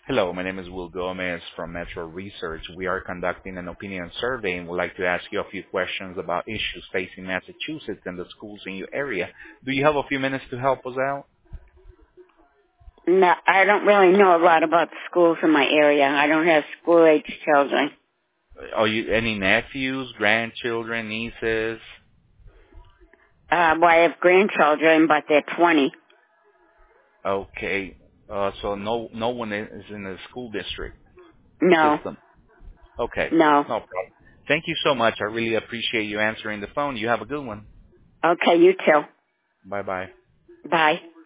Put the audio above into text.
Hello, my name is Will Gomez from Metro Research. We are conducting an opinion survey and would like to ask you a few questions about issues facing Massachusetts and the schools in your area. Do you have a few minutes to help us out? No, I don't really know a lot about the schools in my area. I don't have school-age children. Are you any nephews, grandchildren, nieces? Well, I have grandchildren, but they're 20. Okay. So no one is in the school district No, system. Okay. no. No problem. Thank you so much. I really appreciate you answering the phone. You have a good one. Okay, you too. Bye-bye. Bye.